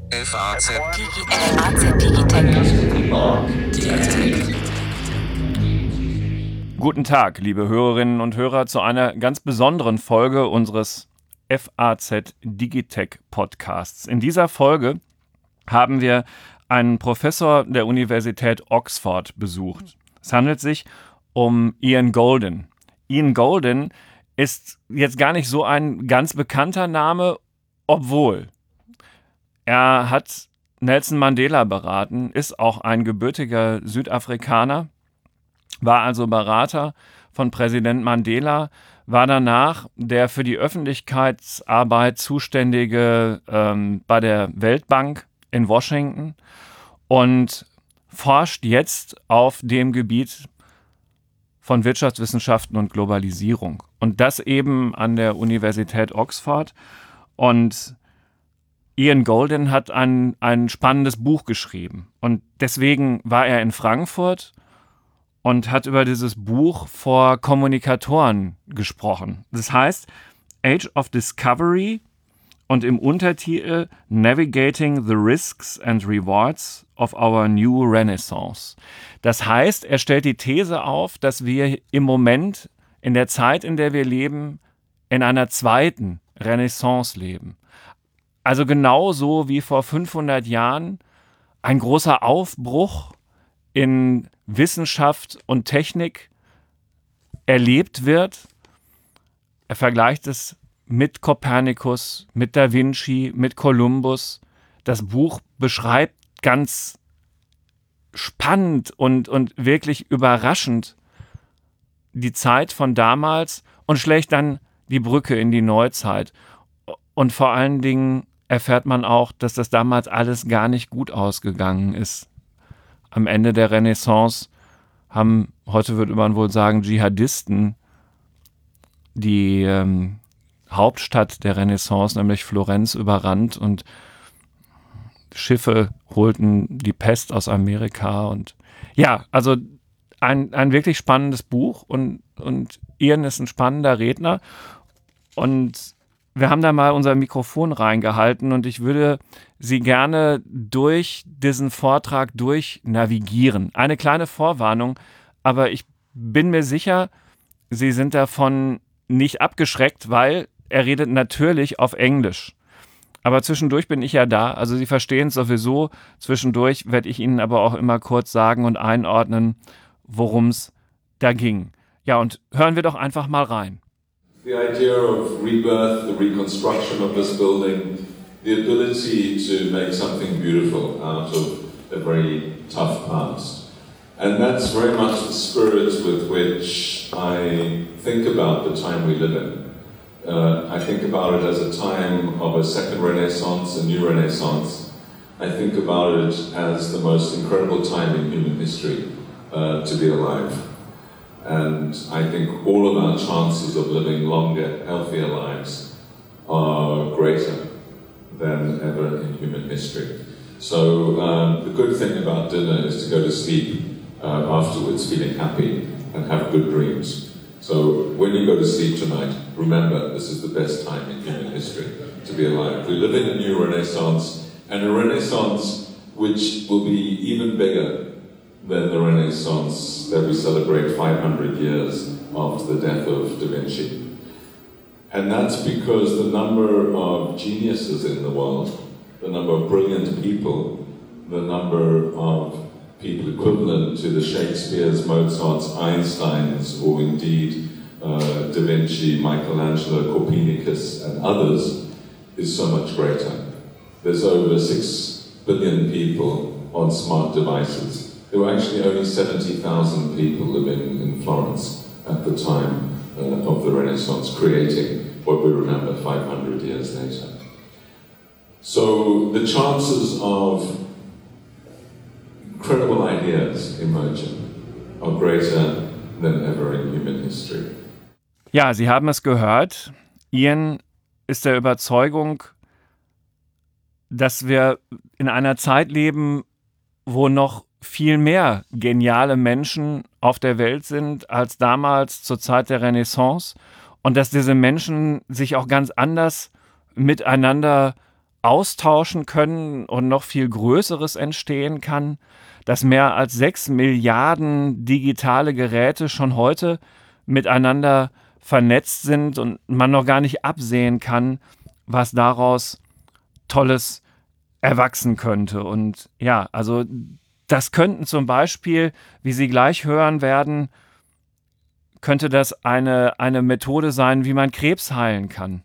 FAZ Guten Tag, liebe Hörerinnen und Hörer, zu einer ganz besonderen Folge unseres FAZ Digitech Podcasts. In dieser Folge haben wir einen Professor der Universität Oxford besucht. Es handelt sich um Ian Goldin. Ian Goldin ist jetzt gar nicht so ein ganz bekannter Name, obwohl er hat Nelson Mandela beraten, ist auch ein gebürtiger Südafrikaner, war also Berater von Präsident Mandela, war danach der für die Öffentlichkeitsarbeit Zuständige bei der Weltbank in Washington und forscht jetzt auf dem Gebiet von Wirtschaftswissenschaften und Globalisierung. Und das eben an der Universität Oxford. Und Ian Goldin hat ein spannendes Buch geschrieben. Und deswegen war er in Frankfurt und hat über dieses Buch vor Kommunikatoren gesprochen. Das heißt Age of Discovery und im Untertitel Navigating the Risks and Rewards of Our New Renaissance. Das heißt, er stellt die These auf, dass wir im Moment, in der Zeit, in der wir leben, in einer zweiten Renaissance leben. Also genauso wie vor 500 Jahren ein großer Aufbruch in Wissenschaft und Technik erlebt wird. Er vergleicht es mit Kopernikus, mit Da Vinci, mit Kolumbus. Das Buch beschreibt ganz spannend und wirklich überraschend die Zeit von damals und schlägt dann die Brücke in die Neuzeit. Und vor allen Dingen erfährt man auch, dass das damals alles gar nicht gut ausgegangen ist. Am Ende der Renaissance haben, heute würde man wohl sagen, Dschihadisten die Hauptstadt der Renaissance, nämlich Florenz, überrannt und Schiffe holten die Pest aus Amerika. Und ja, also ein wirklich spannendes Buch und Ian ist ein spannender Redner und wir haben da mal unser Mikrofon reingehalten und ich würde Sie gerne durch diesen Vortrag durchnavigieren. Eine kleine Vorwarnung, aber ich bin mir sicher, Sie sind davon nicht abgeschreckt, weil er redet natürlich auf Englisch. Aber zwischendurch bin ich ja da, also Sie verstehen es sowieso. Zwischendurch werde ich Ihnen aber auch immer kurz sagen und einordnen, worum es da ging. Ja, und hören wir doch einfach mal rein. The idea of rebirth, the reconstruction of this building, the ability to make something beautiful out of a very tough past. And that's very much the spirit with which I think about the time we live in. I think about it as a time of a second renaissance, a new renaissance. I think about it as the most incredible time in human history to be alive. And I think all of our chances of living longer, healthier lives are greater than ever in human history. So the good thing about dinner is to go to sleep afterwards feeling happy and have good dreams. So when you go to sleep tonight, remember this is the best time in human history to be alive. We live in a new renaissance, and a renaissance which will be even bigger than the Renaissance that we celebrate 500 years after the death of Da Vinci. And that's because the number of geniuses in the world, the number of brilliant people, the number of people equivalent to the Shakespeares, Mozarts, Einsteins, or indeed Da Vinci, Michelangelo, Copernicus, and others, is so much greater. There's over 6 billion people on smart devices. There were actually only 70,000 people living in Florence at the time of the Renaissance, creating what we remember 500 years later. So the chances of incredible ideas emerging are greater than ever in human history. Ja, Sie haben es gehört. Ian ist der Überzeugung, dass wir in einer Zeit leben, wo noch viel mehr geniale Menschen auf der Welt sind als damals zur Zeit der Renaissance und dass diese Menschen sich auch ganz anders miteinander austauschen können und noch viel Größeres entstehen kann, dass mehr als 6 Milliarden digitale Geräte schon heute miteinander vernetzt sind und man noch gar nicht absehen kann, was daraus Tolles erwachsen könnte. Und ja, also das könnten zum Beispiel, wie Sie gleich hören werden, könnte das eine Methode sein, wie man Krebs heilen kann.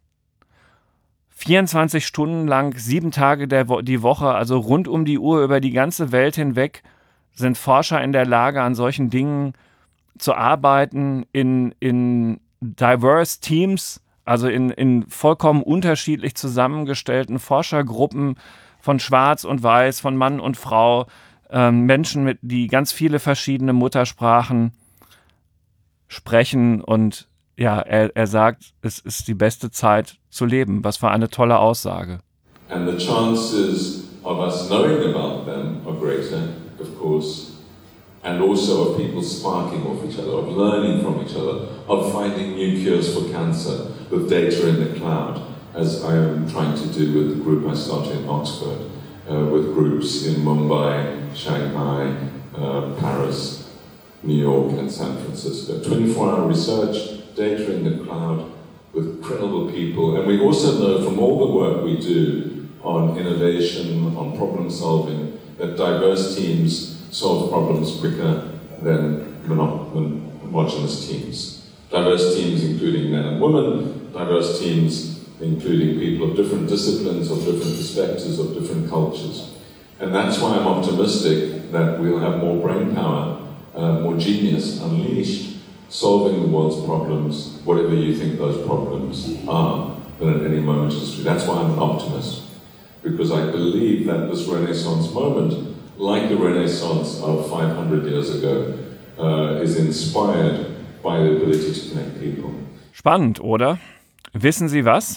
24 Stunden lang, 7 Tage die Woche, also rund um die Uhr über die ganze Welt hinweg, sind Forscher in der Lage, an solchen Dingen zu arbeiten, in diverse Teams, also in vollkommen unterschiedlich zusammengestellten Forschergruppen von Schwarz und Weiß, von Mann und Frau, Menschen, die ganz viele verschiedene Muttersprachen sprechen. Und ja, er sagt, es ist die beste Zeit zu leben. Was für eine tolle Aussage. And the chances of us knowing about them are greater, of course, and also of people sparking off each other, of learning from each other, of finding new cures for cancer with data in the cloud, as I am trying to do with the group I started in Oxford, with groups in Mumbai, Shanghai, Paris, New York and San Francisco. 24-hour research, data in the cloud, with credible people. And we also know from all the work we do on innovation, on problem solving, that diverse teams solve problems quicker than homogeneous teams. Diverse teams including men and women, diverse teams including people of different disciplines, of different perspectives, of different cultures. And that's why I'm optimistic that we'll have more brain power, more genius unleashed, solving the world's problems, whatever you think those problems are, than at any moment in history. That's why I'm an optimist, because I believe that this Renaissance moment, like the Renaissance of 500 years ago, is inspired by the ability to connect people. Spannend, oder? Wissen Sie was?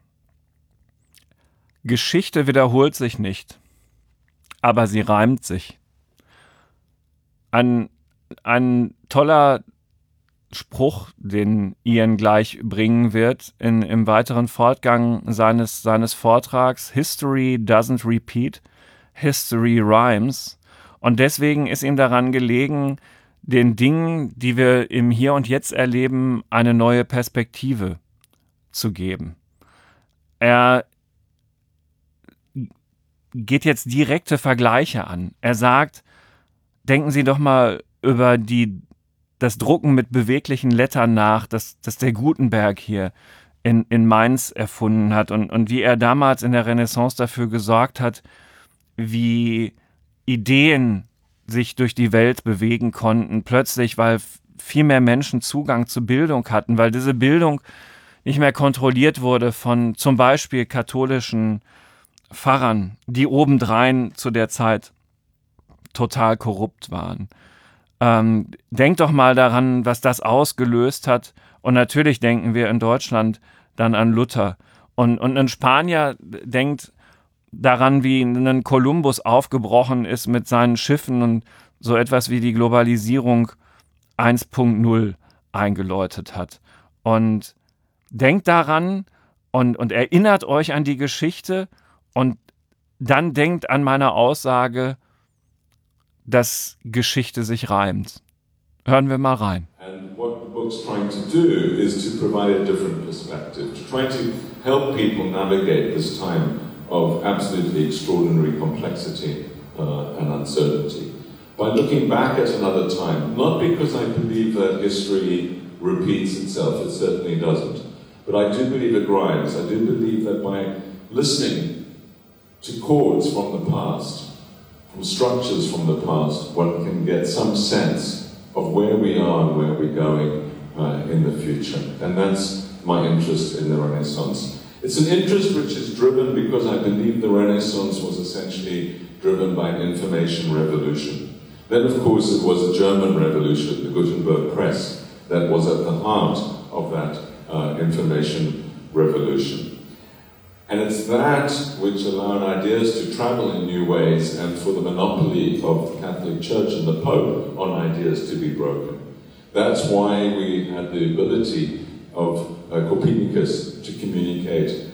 Geschichte wiederholt sich nicht, aber sie reimt sich. Ein toller Spruch, den Ian gleich bringen wird im weiteren Fortgang seines Vortrags. History doesn't repeat, history rhymes. Und deswegen ist ihm daran gelegen, den Dingen, die wir im Hier und Jetzt erleben, eine neue Perspektive zu geben. Er geht jetzt direkte Vergleiche an. Er sagt, denken Sie doch mal über das Drucken mit beweglichen Lettern nach, das der Gutenberg hier in Mainz erfunden hat und wie er damals in der Renaissance dafür gesorgt hat, wie Ideen sich durch die Welt bewegen konnten, plötzlich, weil viel mehr Menschen Zugang zu Bildung hatten, weil diese Bildung nicht mehr kontrolliert wurde von zum Beispiel katholischen Pfarrern, die obendrein zu der Zeit total korrupt waren. Denkt doch mal daran, was das ausgelöst hat. Und natürlich denken wir in Deutschland dann an Luther. Und ein Spanier denkt daran, wie ein Kolumbus aufgebrochen ist mit seinen Schiffen und so etwas wie die Globalisierung 1.0 eingeläutet hat. Und denkt daran und erinnert euch an die Geschichte und dann denkt an meine Aussage, dass Geschichte sich reimt. Hören wir mal rein. And what the book's trying to do is to provide a different perspective, to try to help people navigate this time of absolutely extraordinary complexity and uncertainty. By looking back at another time, not because I believe that history repeats itself, it certainly doesn't, but I do believe it rhymes. I do believe that by listening to chords from the past, from structures from the past, one can get some sense of where we are and where we're going in the future. And that's my interest in the Renaissance. It's an interest which is driven because I believe the Renaissance was essentially driven by an information revolution. Then, of course, it was a German revolution, the Gutenberg Press, that was at the heart of that information revolution. And it's that which allowed ideas to travel in new ways and for the monopoly of the Catholic Church and the Pope on ideas to be broken. That's why we had the ability of Copernicus to communicate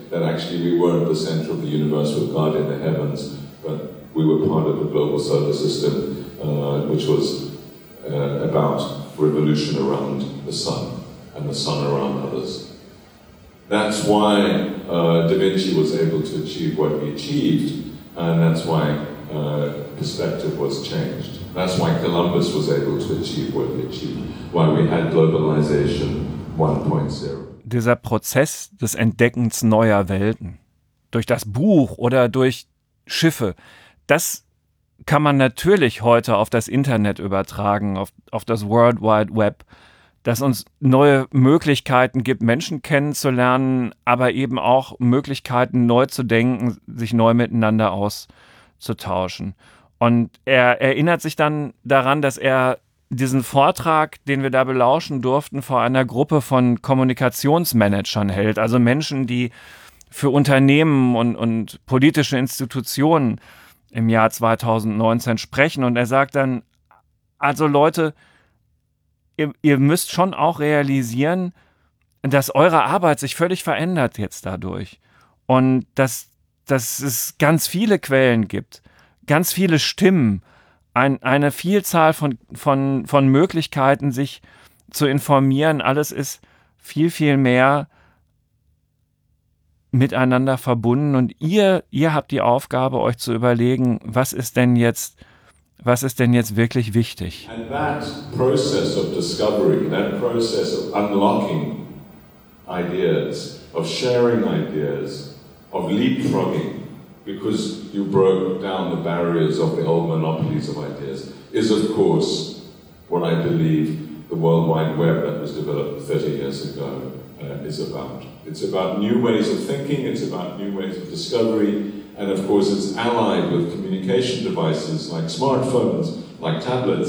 that actually we weren't the center of the universe with God in the heavens, but we were part of a global solar system which was about revolution around the sun and the sun around others. That's why Da Vinci was able to achieve what he achieved, and that's why perspective was changed. That's why Columbus was able to achieve what he achieved, why we had globalization 1.0. Dieser Prozess des Entdeckens neuer Welten durch das Buch oder durch Schiffe, das kann man natürlich heute auf das Internet übertragen, auf das World Wide Web, das uns neue Möglichkeiten gibt, Menschen kennenzulernen, aber eben auch Möglichkeiten, neu zu denken, sich neu miteinander auszutauschen. Und er erinnert sich dann daran, dass er diesen Vortrag, den wir da belauschen durften, vor einer Gruppe von Kommunikationsmanagern hält, also Menschen, die für Unternehmen und politische Institutionen im Jahr 2019 sprechen. Und er sagt dann, also Leute, ihr müsst schon auch realisieren, dass eure Arbeit sich völlig verändert jetzt dadurch. Und dass es ganz viele Quellen gibt, ganz viele Stimmen, eine Vielzahl von Möglichkeiten, sich zu informieren. Alles ist viel, viel mehr miteinander verbunden. Und ihr habt die Aufgabe, euch zu überlegen, was ist denn jetzt wirklich wichtig? And that process of discovery, that process of unlocking ideas, of sharing ideas, of leapfrogging, because you broke down the barriers of the old monopolies of ideas, is of course what I believe the World Wide Web that was developed 30 years ago is about. It's about new ways of thinking, it's about new ways of discovery, and of course it's allied with communication devices like smartphones, like tablets,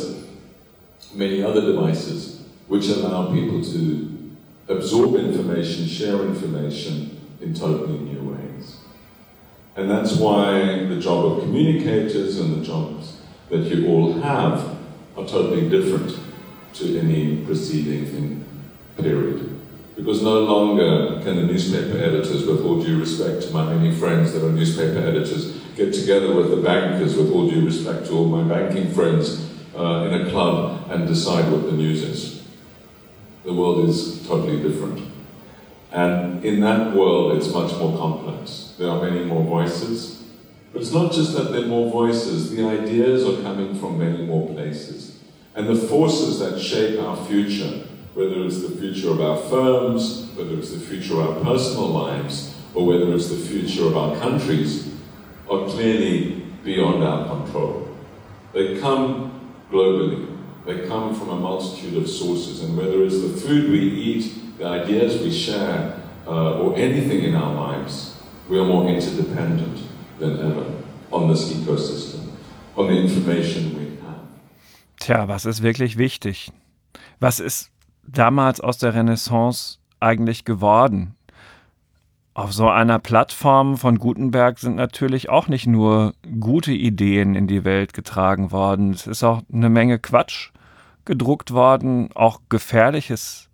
many other devices, which allow people to absorb information, share information in totally new ways. And that's why the job of communicators and the jobs that you all have are totally different to any preceding period. Because no longer can the newspaper editors, with all due respect to my many friends that are newspaper editors, get together with the bankers, with all due respect to all my banking friends, in a club and decide what the news is. The world is totally different. And in that world, it's much more complex. There are many more voices. But it's not just that there are more voices. The ideas are coming from many more places. And the forces that shape our future, whether it's the future of our firms, whether it's the future of our personal lives, or whether it's the future of our countries, are clearly beyond our control. They come globally. They come from a multitude of sources, and whether it's the food we eat, the ideas we share, or anything in our lives, we are more interdependent than ever on this ecosystem, on the information we have. Tja, was ist wirklich wichtig? Was ist damals aus der Renaissance eigentlich geworden? Auf so einer Plattform von Gutenberg sind natürlich auch nicht nur gute Ideen in die Welt getragen worden. Es ist auch eine Menge Quatsch gedruckt worden, auch Gefährliches.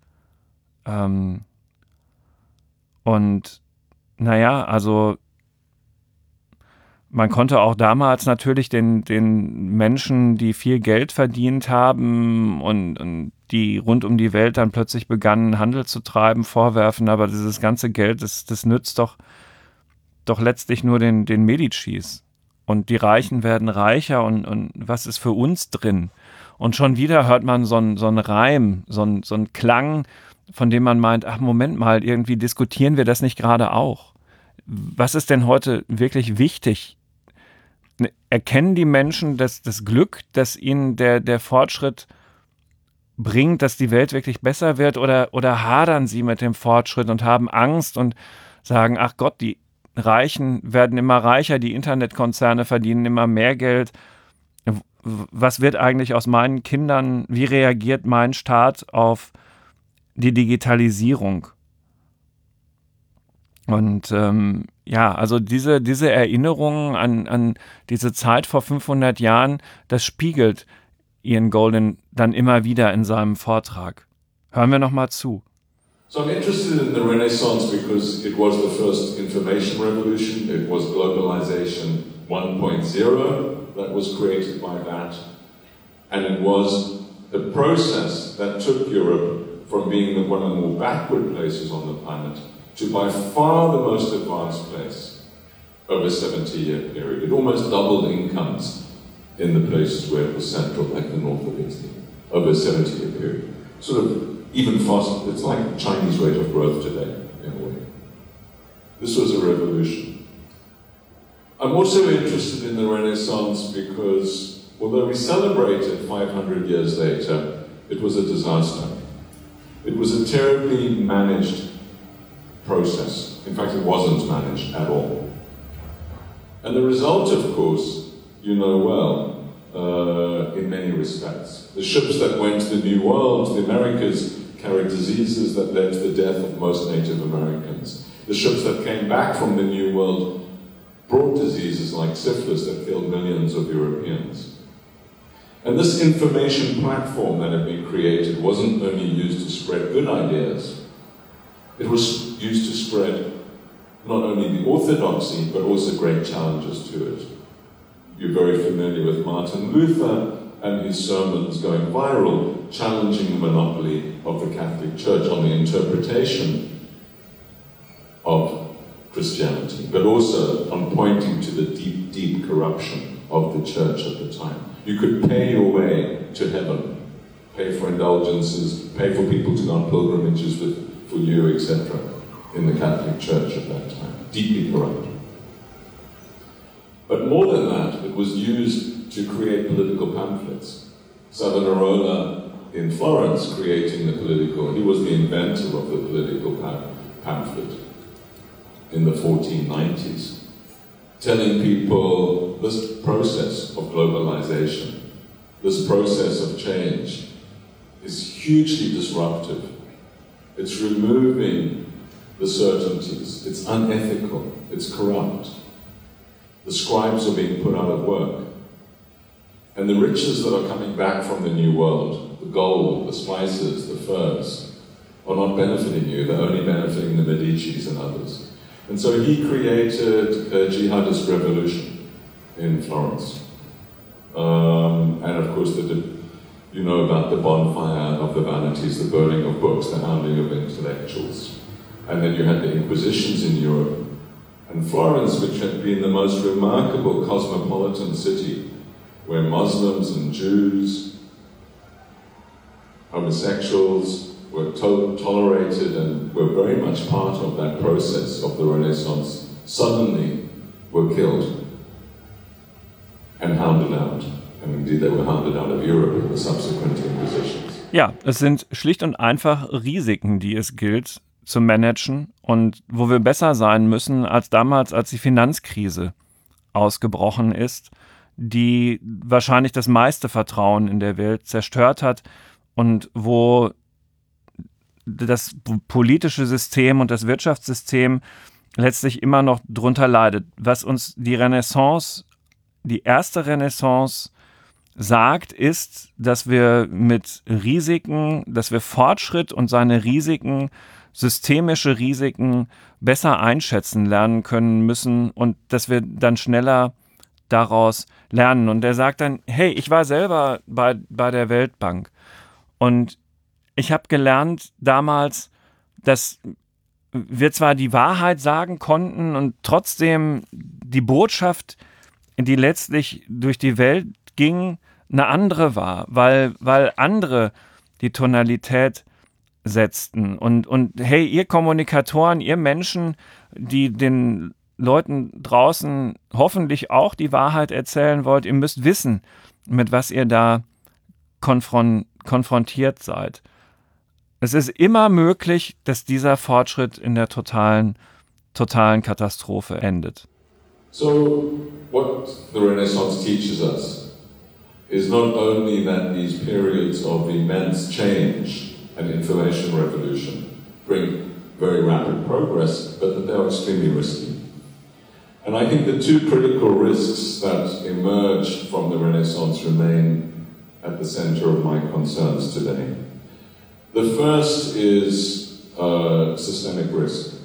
Und naja, also man konnte auch damals natürlich den Menschen, die viel Geld verdient haben und die rund um die Welt dann plötzlich begannen, Handel zu treiben, vorwerfen, aber dieses ganze Geld, das nützt doch letztlich nur den Medicis. Und die Reichen werden reicher und was ist für uns drin? Und schon wieder hört man so einen Reim, so einen Klang, von dem man meint, ach Moment mal, irgendwie diskutieren wir das nicht gerade auch? Was ist denn heute wirklich wichtig? Erkennen die Menschen das Glück, dass ihnen der Fortschritt bringt, dass die Welt wirklich besser wird, oder hadern sie mit dem Fortschritt und haben Angst und sagen, ach Gott, die Reichen werden immer reicher, die Internetkonzerne verdienen immer mehr Geld. Was wird eigentlich aus meinen Kindern? Wie reagiert mein Staat auf die Digitalisierung? Und also diese Erinnerungen an diese Zeit vor 500 Jahren, das spiegelt Ian Goldin dann immer wieder in seinem Vortrag. Hören wir noch mal zu. So I'm interested in the Renaissance because it was the first information revolution. It was globalization 1.0 that was created by that. And it was a process that took Europe from being one of the more backward places on the planet to by far the most advanced place over a 70-year period. It almost doubled incomes in the places where it was central, like the north of Italy, over a 70-year period. Sort of even faster. It's like the Chinese rate of growth today, in a way. This was a revolution. I'm also interested in the Renaissance because, although we celebrated 500 years later, it was a disaster. It was a terribly managed process. In fact, it wasn't managed at all. And the result, of course, you know well, in many respects. The ships that went to the New World, the Americas, carried diseases that led to the death of most Native Americans. The ships that came back from the New World brought diseases like syphilis that killed millions of Europeans. And this information platform that had been created wasn't only used to spread good ideas, it was used to spread not only the orthodoxy, but also great challenges to it. You're very familiar with Martin Luther and his sermons going viral, challenging the monopoly of the Catholic Church on the interpretation of Christianity, but also on pointing to the deep, deep corruption of the Church at the time. You could pay your way to heaven, pay for indulgences, pay for people to go on pilgrimages for you, etc., in the Catholic Church at that time. Deeply corrupt. But more than that, it was used to create political pamphlets. Savonarola in Florence creating the political, he was the inventor of the political pamphlet in the 1490s, telling people this process of globalization, this process of change is hugely disruptive. It's removing the certainties, it's unethical, it's corrupt. The scribes are being put out of work. And the riches that are coming back from the New World, the gold, the spices, the furs, are not benefiting you, they're only benefiting the Medicis and others. And so he created a jihadist revolution in Florence. And of course, you know about the bonfire of the vanities, the burning of books, the hounding of intellectuals. And then you had the Inquisitions in Europe. And Florence, which had been the most remarkable cosmopolitan city, where Muslims and Jews, homosexuals were tolerated and were very much part of that process of the Renaissance, suddenly were killed and hounded out. And indeed they were hounded out of Europe in the subsequent Inquisitions. Ja, es sind schlicht und einfach Risiken, die es gilt zu managen und wo wir besser sein müssen als damals, als die Finanzkrise ausgebrochen ist, die wahrscheinlich das meiste Vertrauen in der Welt zerstört hat und wo das politische System und das Wirtschaftssystem letztlich immer noch drunter leidet. Was uns die Renaissance, die erste Renaissance sagt, ist, dass wir mit Risiken, dass wir Fortschritt und seine Risiken, systemische Risiken besser einschätzen lernen können müssen und dass wir dann schneller daraus lernen. Und er sagt dann, hey, ich war selber bei der Weltbank und ich habe gelernt damals, dass wir zwar die Wahrheit sagen konnten und trotzdem die Botschaft, die letztlich durch die Welt ging, eine andere war, weil andere die Tonalität setzten. Und hey, ihr Kommunikatoren, ihr Menschen, die den Leuten draußen hoffentlich auch die Wahrheit erzählen wollt, ihr müsst wissen, mit was ihr da konfrontiert seid. Es ist immer möglich, dass dieser Fortschritt in der totalen Katastrophe endet. So, what the Renaissance teaches us is not only that these periods of immense change and information revolution bring very rapid progress, but that they are extremely risky. And I think the two critical risks that emerged from the Renaissance remain at the center of my concerns today. The first is systemic risk.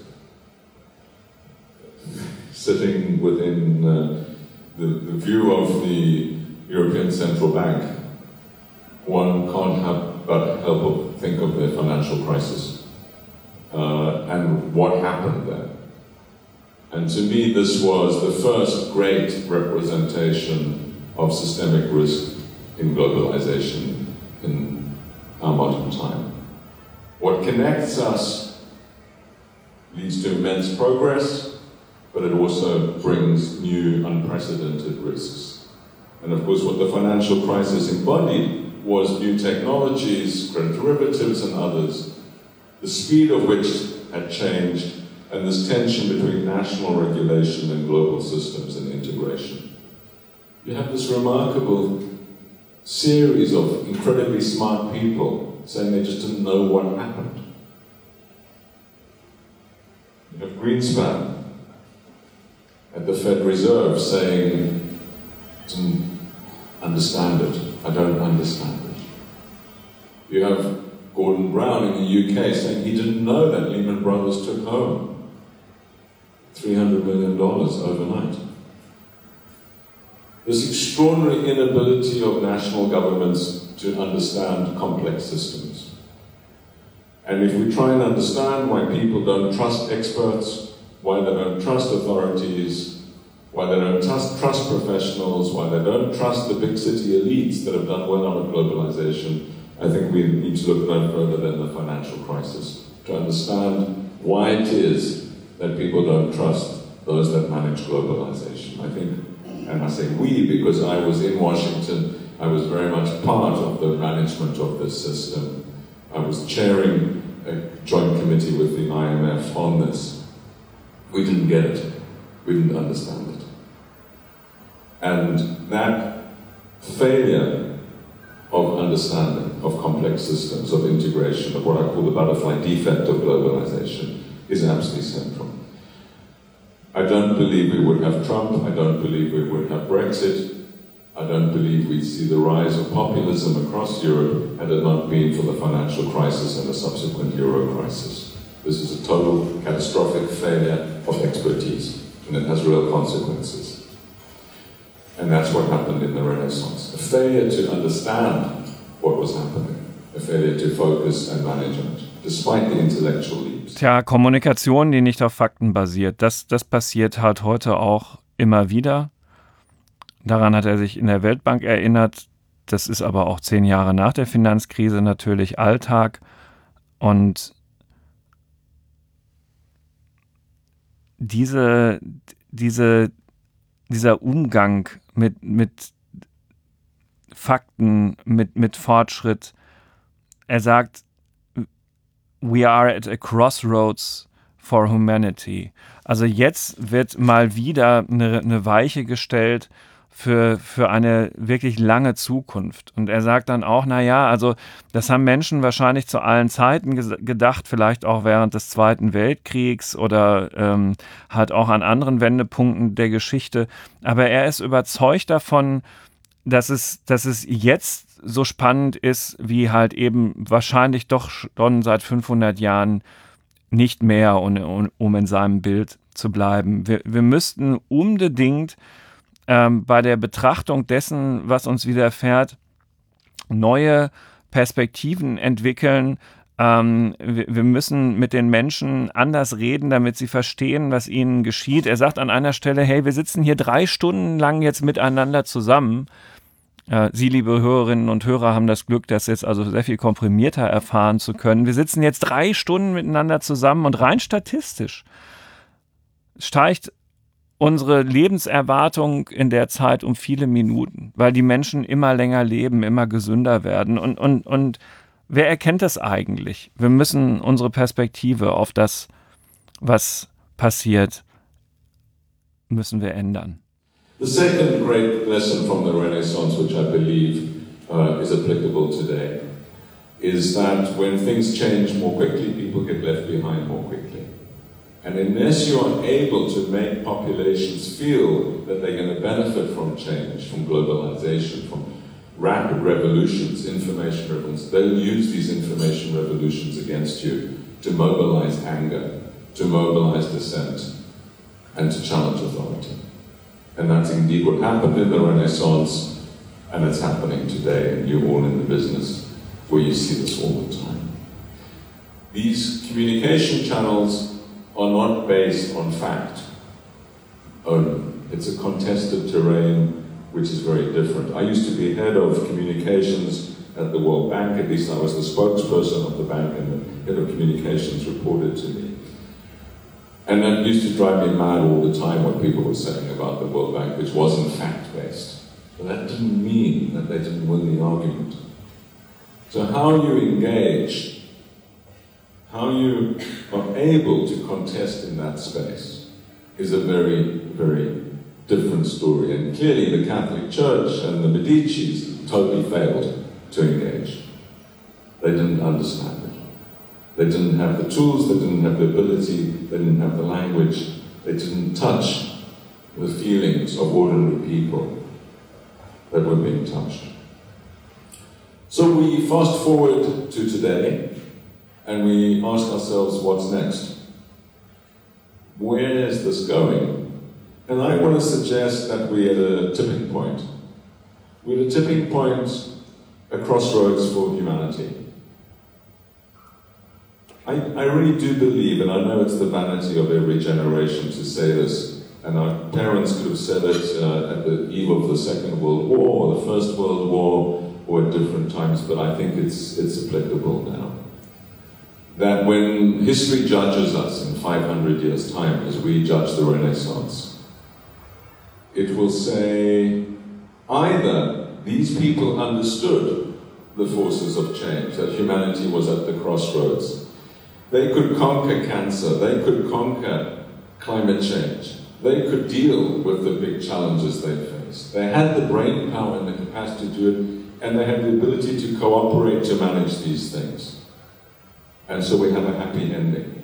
Sitting within the view of the European Central Bank, one can't help but think of the financial crisis and what happened there. And to me, this was the first great representation of systemic risk in globalization in our modern time. What connects us leads to immense progress, but it also brings new, unprecedented risks. And of course, what the financial crisis embodied was new technologies, credit derivatives and others, the speed of which had changed, and this tension between national regulation and global systems and integration. You have this remarkable series of incredibly smart people saying they just didn't know what happened. You have Greenspan at the Fed Reserve saying, I didn't understand it, I don't understand it. You have Gordon Brown in the UK saying he didn't know that Lehman Brothers took home $300 million overnight. This extraordinary inability of national governments to understand complex systems. And if we try and understand why people don't trust experts, why they don't trust authorities, why they don't trust professionals, why they don't trust the big city elites that have done well out of globalization, I think we need to look no further than the financial crisis to understand why it is that people don't trust those that manage globalization. I think, and I say we because I was in Washington, I was very much part of the management of this system. I was chairing a joint committee with the IMF on this. We didn't get it. We didn't understand it. And that failure of understanding of complex systems, of integration, of what I call the butterfly defect of globalization, is absolutely central. I don't believe we would have Trump, I don't believe we would have Brexit, I don't believe we'd see the rise of populism across Europe had it not been for the financial crisis and the subsequent euro crisis. This is a total catastrophic failure of expertise, and it has real consequences. And that's what happened in the Renaissance. A failure to understand what was happening, a failure to focus and manage it, despite the intellectual leaps. Tja, Kommunikation, die nicht auf Fakten basiert, das passiert halt heute auch immer wieder. Daran hat er sich in der Weltbank erinnert. Das ist aber auch 10 Jahre nach der Finanzkrise natürlich Alltag. Und dieser Umgang mit Fakten, mit Fortschritt, er sagt, we are at a crossroads for humanity. Also jetzt wird mal wieder eine Weiche gestellt für eine wirklich lange Zukunft. Und er sagt dann auch, also das haben Menschen wahrscheinlich zu allen Zeiten gedacht, vielleicht auch während des Zweiten Weltkriegs oder halt auch an anderen Wendepunkten der Geschichte. Aber er ist überzeugt davon, dass es jetzt so spannend ist, wie halt eben wahrscheinlich doch schon seit 500 Jahren nicht mehr, um in seinem Bild zu bleiben. Wir müssten unbedingt bei der Betrachtung dessen, was uns widerfährt, neue Perspektiven entwickeln. Wir müssen mit den Menschen anders reden, damit sie verstehen, was ihnen geschieht. Er sagt an einer Stelle, hey, wir sitzen hier 3 Stunden lang jetzt miteinander zusammen. Sie, liebe Hörerinnen und Hörer, haben das Glück, das jetzt also sehr viel komprimierter erfahren zu können. Wir sitzen jetzt 3 Stunden miteinander zusammen und rein statistisch steigt unsere Lebenserwartung in der Zeit um viele Minuten, weil die Menschen immer länger leben, immer gesünder werden. Und wer erkennt das eigentlich? Wir müssen unsere Perspektive auf das, was passiert, müssen wir ändern. The second great lesson from the Renaissance, which I believe is applicable today, is that when things change more quickly, people get left behind more quickly. And unless you are able to make populations feel that they're going to benefit from change, from globalization, from rapid revolutions, information revolutions, they'll use these information revolutions against you to mobilize anger, to mobilize dissent, and to challenge authority. And that's indeed what happened in the Renaissance, and it's happening today, and you're all in the business where you see this all the time. These communication channels are not based on fact only. It's a contested terrain which is very different. I used to be head of communications at the World Bank, at least I was the spokesperson of the bank, and the head of communications reported to me. And that used to drive me mad all the time what people were saying about the World Bank, which wasn't fact-based. But that didn't mean that they didn't win the argument. So how you engage, how you are able to contest in that space is a very, very different story. And clearly the Catholic Church and the Medicis totally failed to engage. They didn't understand it. They didn't have the tools, they didn't have the ability, they didn't have the language, they didn't touch the feelings of ordinary people that were being touched. So we fast forward to today, and we ask ourselves, what's next? Where is this going? And I want to suggest that we're at a tipping point. We're at a tipping point, a crossroads for humanity. I really do believe, and I know it's the vanity of every generation to say this, and our parents could have said it at the eve of the Second World War, or the First World War, or at different times, but I think it's applicable now. That when history judges us in 500 years' time, as we judge the Renaissance, it will say either these people understood the forces of change, that humanity was at the crossroads. They could conquer cancer, they could conquer climate change, they could deal with the big challenges they faced. They had the brain power and the capacity to do it, and they had the ability to cooperate to manage these things. And so we have a happy ending,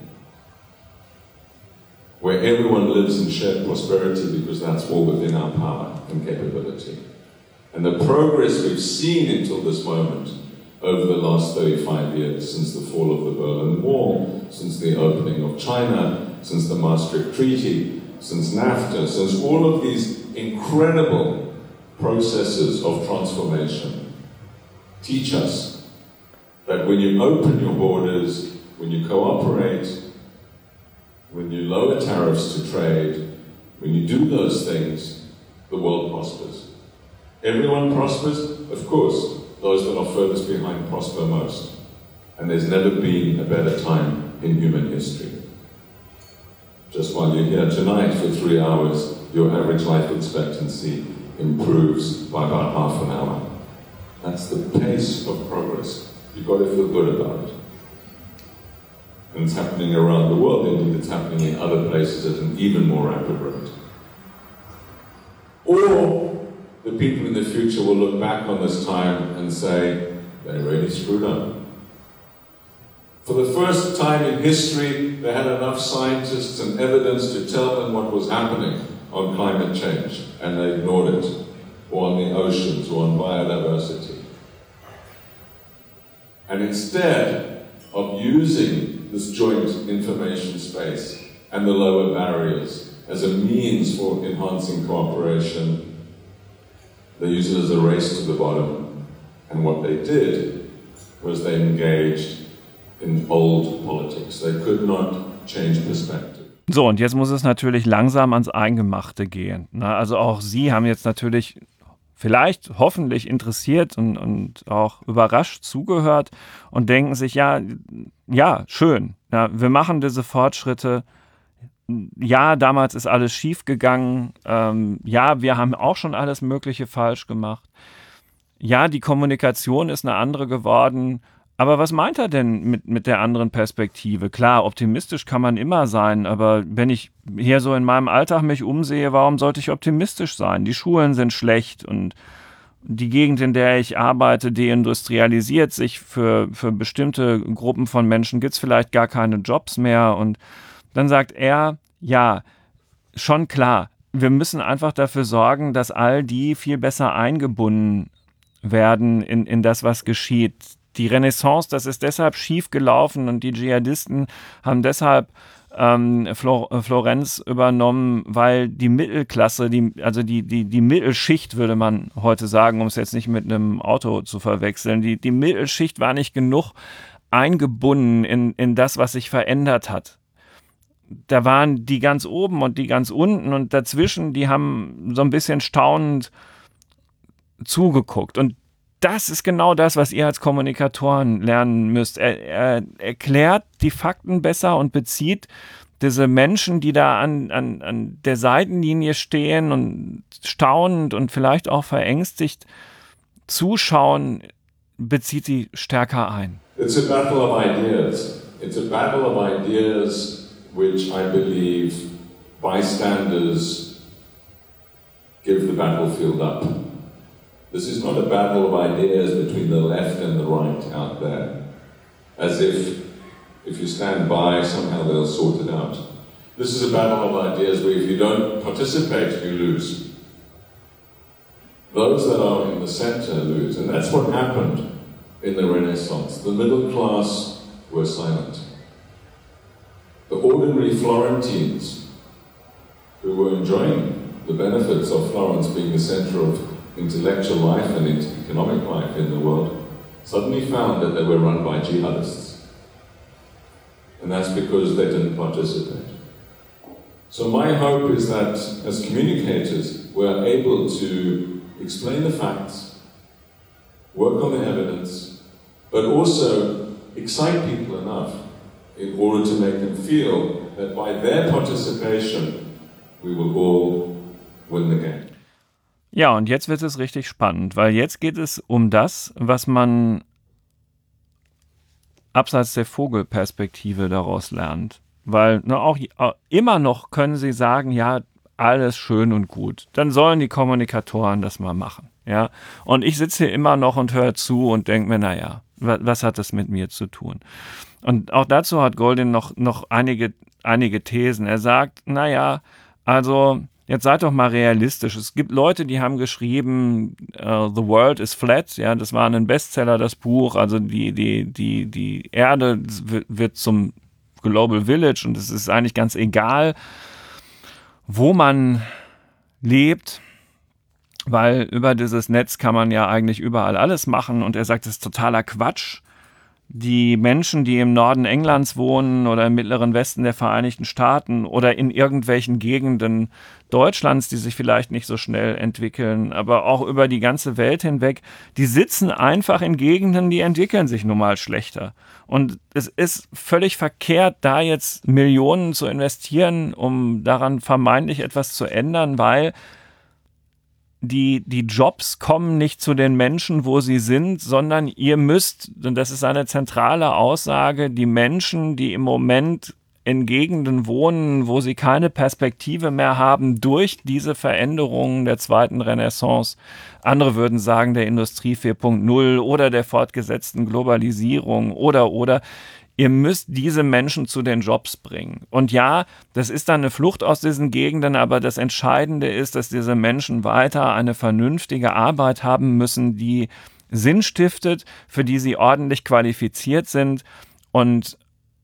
where everyone lives in shared prosperity because that's all within our power and capability. And the progress we've seen until this moment over the last 35 years, since the fall of the Berlin Wall, since the opening of China, since the Maastricht Treaty, since NAFTA, since all of these incredible processes of transformation, teach us that when you open your borders, when you cooperate, when you lower tariffs to trade, when you do those things, the world prospers. Everyone prospers, of course. Those that are furthest behind prosper most. And there's never been a better time in human history. Just while you're here tonight for 3 hours, your average life expectancy improves by about half an hour. That's the pace of progress. You've got to feel good about it. And it's happening around the world. Indeed, it's happening in other places at an even more rapid rate. Or the people in the future will look back on this time and say, they really screwed up. For the first time in history, they had enough scientists and evidence to tell them what was happening on climate change, and they ignored it, or on the oceans, or on biodiversity. And instead of using this joint information space and the lower barriers as a means for enhancing cooperation, they used it as a race to the bottom. And what they did was they engaged in old politics. They could not change perspective. So, und jetzt muss es natürlich langsam ans Eingemachte gehen. Na, also auch Sie haben jetzt natürlich vielleicht hoffentlich interessiert und auch überrascht zugehört und denken sich, ja, schön. Ja, wir machen diese Fortschritte. Ja, damals ist alles schief gegangen. Ja, wir haben auch schon alles Mögliche falsch gemacht. Ja, die Kommunikation ist eine andere geworden. Aber was meint er denn mit der anderen Perspektive? Klar, optimistisch kann man immer sein, aber wenn ich hier so in meinem Alltag mich umsehe, warum sollte ich optimistisch sein? Die Schulen sind schlecht und die Gegend, in der ich arbeite, deindustrialisiert sich. Für bestimmte Gruppen von Menschen gibt es vielleicht gar keine Jobs mehr. Und dann sagt er, ja, schon klar, wir müssen einfach dafür sorgen, dass all die viel besser eingebunden werden in das, was geschieht. die Renaissance, das ist deshalb schief gelaufen und die Dschihadisten haben deshalb Florenz übernommen, weil die Mittelklasse, die Mittelschicht, würde man heute sagen, um es jetzt nicht mit einem Auto zu verwechseln, die Mittelschicht war nicht genug eingebunden in das, was sich verändert hat. Da waren die ganz oben und die ganz unten und dazwischen, die haben so ein bisschen staunend zugeguckt. Und das ist genau das, was ihr als Kommunikatoren lernen müsst. Er erklärt die Fakten besser und bezieht diese Menschen, die da an der Seitenlinie stehen und staunend und vielleicht auch verängstigt zuschauen, bezieht sie stärker ein. It's a battle of ideas. It's a battle of ideas which I believe bystanders give the battlefield up. This is not a battle of ideas between the left and the right out there, as if you stand by, somehow they'll sort it out. This is a battle of ideas where if you don't participate, you lose. Those that are in the center lose, and that's what happened in the Renaissance. The middle class were silent. The ordinary Florentines, who were enjoying the benefits of Florence being the center of intellectual life and economic life in the world, suddenly found that they were run by jihadists. And that's because they didn't participate. So my hope is that as communicators, we're able to explain the facts, work on the evidence, but also excite people enough in order to make them feel that by their participation, we will all win the game. Ja, und jetzt wird es richtig spannend, weil jetzt geht es um das, was man abseits der Vogelperspektive daraus lernt. Weil auch immer noch können sie sagen, ja, alles schön und gut. Dann sollen die Kommunikatoren das mal machen. Ja? Und ich sitze hier immer noch und höre zu und denke mir, naja, was hat das mit mir zu tun? Und auch dazu hat Goldin noch einige Thesen. Er sagt, naja, also jetzt seid doch mal realistisch. Es gibt Leute, die haben geschrieben, The World is Flat, ja, das war ein Bestseller, das Buch, also die Erde wird zum Global Village und es ist eigentlich ganz egal, wo man lebt, weil über dieses Netz kann man ja eigentlich überall alles machen und er sagt, das ist totaler Quatsch. Die Menschen, die im Norden Englands wohnen oder im mittleren Westen der Vereinigten Staaten oder in irgendwelchen Gegenden Deutschlands, die sich vielleicht nicht so schnell entwickeln, aber auch über die ganze Welt hinweg, die sitzen einfach in Gegenden, die entwickeln sich nun mal schlechter. Und es ist völlig verkehrt, da jetzt Millionen zu investieren, um daran vermeintlich etwas zu ändern, weil die Jobs kommen nicht zu den Menschen, wo sie sind, sondern ihr müsst, und das ist eine zentrale Aussage, die Menschen, die im Moment in Gegenden wohnen, wo sie keine Perspektive mehr haben durch diese Veränderungen der zweiten Renaissance, andere würden sagen der Industrie 4.0 oder der fortgesetzten Globalisierung oder, ihr müsst diese Menschen zu den Jobs bringen. Und ja, das ist dann eine Flucht aus diesen Gegenden, aber das Entscheidende ist, dass diese Menschen weiter eine vernünftige Arbeit haben müssen, die Sinn stiftet, für die sie ordentlich qualifiziert sind und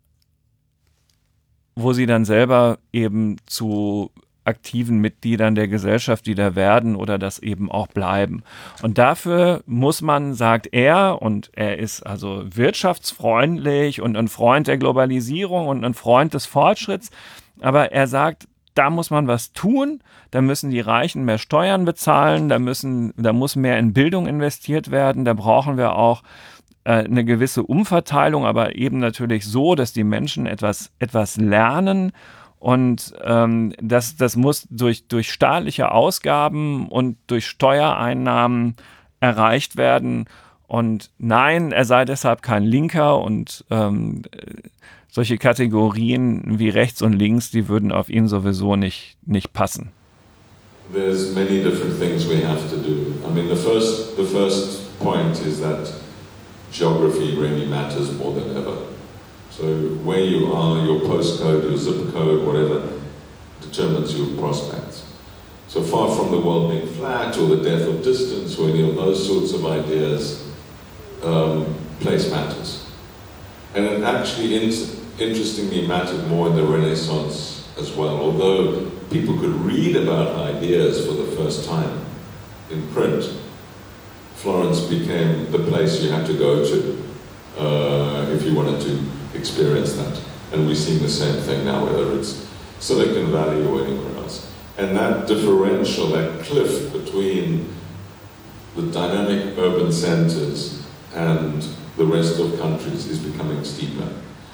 wo sie dann selber eben zu aktiven Mitgliedern der Gesellschaft wieder werden oder das eben auch bleiben. Und dafür muss man, sagt er, und er ist also wirtschaftsfreundlich und ein Freund der Globalisierung und ein Freund des Fortschritts, aber er sagt, da muss man was tun, da müssen die Reichen mehr Steuern bezahlen, da muss mehr in Bildung investiert werden, da brauchen wir auch eine gewisse Umverteilung, aber eben natürlich so, dass die Menschen etwas lernen. Und das muss durch staatliche Ausgaben und durch Steuereinnahmen erreicht werden. Und nein, er sei deshalb kein Linker und solche Kategorien wie rechts und links, die würden auf ihn sowieso nicht passen. There's many different things we have to do. I mean, the first point is that geography really matters more than ever. So where you are, your postcode, your zip code, whatever, determines your prospects. So far from the world being flat or the death of distance or any of those sorts of ideas, place matters. And it actually, interestingly, mattered more in the Renaissance as well, although people could read about ideas for the first time in print. Florence became the place you had to go to if you wanted to experience that. And we're seeing the same thing now, whether it's Silicon Valley or anywhere else. And that differential, that cliff between the dynamic urban centers and the rest of countries is becoming steeper.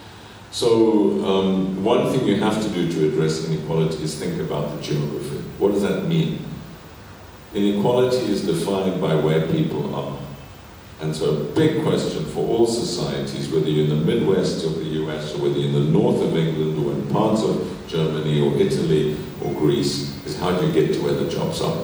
So one thing you have to do to address inequality is think about the geography. What does that mean? Inequality is defined by where people are. And so a big question for all societies, whether you're in the Midwest of the US or whether you're in the north of England or in parts of Germany or Italy or Greece, is how do you get to where the jobs are?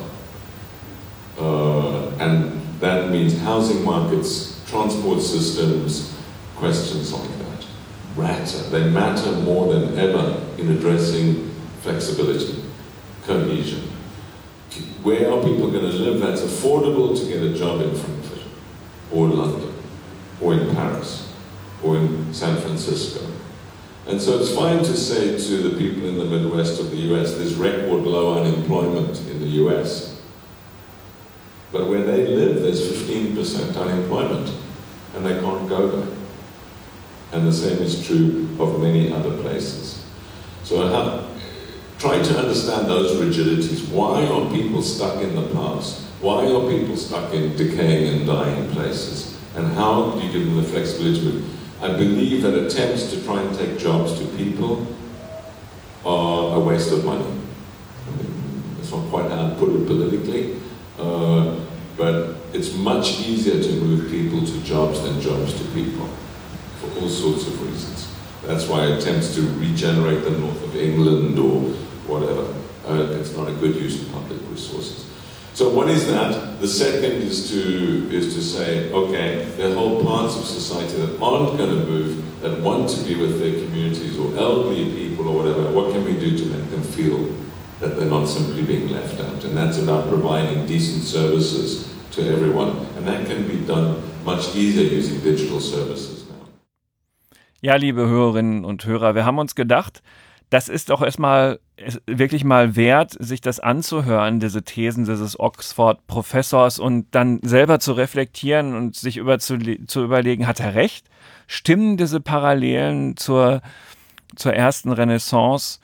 And that means housing markets, transport systems, questions like that. They matter more than ever in addressing flexibility, cohesion. Where are people going to live that's affordable to get a job in Frankfurt, or London, or in Paris, or in San Francisco? And so it's fine to say to the people in the Midwest of the US, there's record low unemployment in the US. But where they live, there's 15% unemployment, and they can't go there. And the same is true of many other places. So try to understand those rigidities. Why are people stuck in the past? Why are people stuck in decaying and dying places? And how do you give them the flexibility? I believe that attempts to try and take jobs to people are a waste of money. I mean, it's not quite how to put it politically, but it's much easier to move people to jobs than jobs to people, for all sorts of reasons. That's why attempts to regenerate the north of England or whatever, it's not a good use of public resources. So one is that. The second is to say, okay, there are whole parts of society that aren't going to move, that want to be with their communities or elderly people or whatever. What can we do to make them feel that they're not simply being left out? And that's about providing decent services to everyone. And that can be done much easier using digital services now. Ja, liebe Hörerinnen und Hörer, wir haben uns gedacht, das ist doch erstmal wirklich mal wert, sich das anzuhören, diese Thesen dieses Oxford-Professors, und dann selber zu reflektieren und sich zu überlegen, hat er recht? Stimmen diese Parallelen zur ersten Renaissance?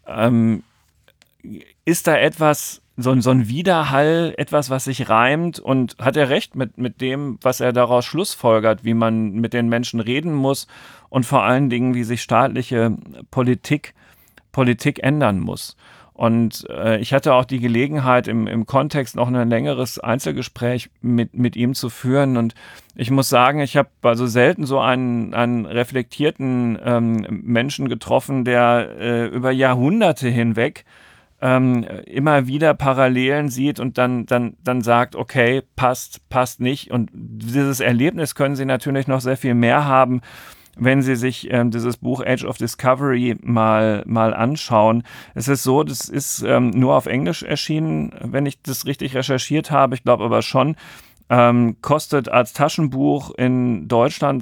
Ist da etwas, so ein Widerhall, etwas, was sich reimt, und hat er recht mit dem, was er daraus schlussfolgert, wie man mit den Menschen reden muss und vor allen Dingen, wie sich staatliche Politik ändern muss. Und ich hatte auch die Gelegenheit, im Kontext noch ein längeres Einzelgespräch mit ihm zu führen, und ich muss sagen, ich habe also selten so einen reflektierten Menschen getroffen, der über Jahrhunderte hinweg immer wieder Parallelen sieht und dann sagt, okay, passt nicht. Und dieses Erlebnis können Sie natürlich noch sehr viel mehr haben, wenn Sie sich dieses Buch Age of Discovery mal anschauen. Es ist so, das ist nur auf Englisch erschienen, wenn ich das richtig recherchiert habe. Ich glaube aber schon, kostet als Taschenbuch in Deutschland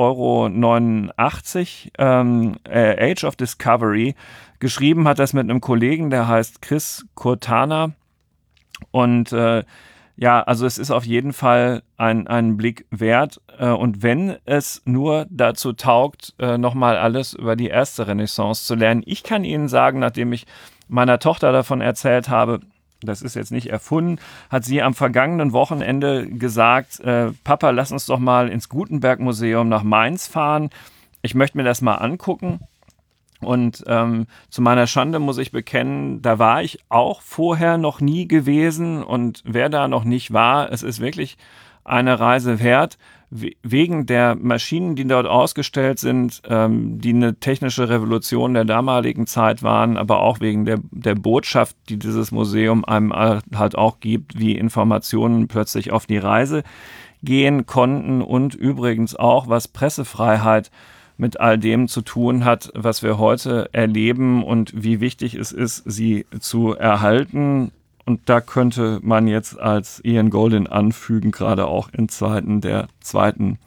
12,89 €. Age of Discovery. Geschrieben hat das mit einem Kollegen, der heißt Chris Cortana. Und ja, also es ist auf jeden Fall ein Blick wert. Und wenn es nur dazu taugt, nochmal alles über die erste Renaissance zu lernen. Ich kann Ihnen sagen, nachdem ich meiner Tochter davon erzählt habe, das ist jetzt nicht erfunden, hat sie am vergangenen Wochenende gesagt, Papa, lass uns doch mal ins Gutenberg-Museum nach Mainz fahren. Ich möchte mir das mal angucken. Und zu meiner Schande muss ich bekennen, da war ich auch vorher noch nie gewesen, und wer da noch nicht war, es ist wirklich eine Reise wert, wegen der Maschinen, die dort ausgestellt sind, die eine technische Revolution der damaligen Zeit waren, aber auch wegen der Botschaft, die dieses Museum einem halt auch gibt, wie Informationen plötzlich auf die Reise gehen konnten, und übrigens auch, was Pressefreiheit mit all dem zu tun hat, was wir heute erleben und wie wichtig es ist, sie zu erhalten. Und da könnte man jetzt als Ian Goldin anfügen, gerade auch in Zeiten der zweiten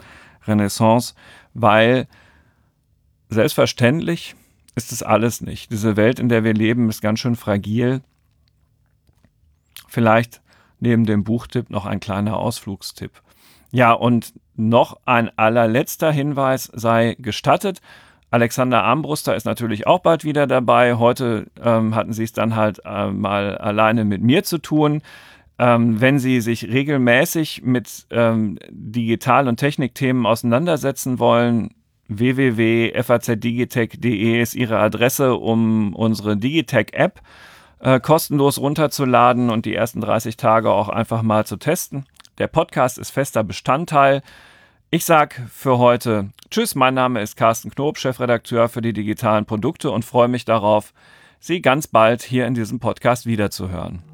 Renaissance, weil selbstverständlich ist es alles nicht. Diese Welt, in der wir leben, ist ganz schön fragil. Vielleicht neben dem Buchtipp noch ein kleiner Ausflugstipp. Ja, und noch ein allerletzter Hinweis sei gestattet. Alexander Armbruster ist natürlich auch bald wieder dabei. Heute hatten sie es dann halt mal alleine mit mir zu tun. Wenn Sie sich regelmäßig mit Digital- und Technikthemen auseinandersetzen wollen, www.fazdigitech.de ist Ihre Adresse, um unsere Digitech-App kostenlos runterzuladen und die ersten 30 Tage auch einfach mal zu testen. Der Podcast ist fester Bestandteil. Ich sage für heute Tschüss, mein Name ist Carsten Knob, Chefredakteur für die digitalen Produkte und freue mich darauf, Sie ganz bald hier in diesem Podcast wiederzuhören.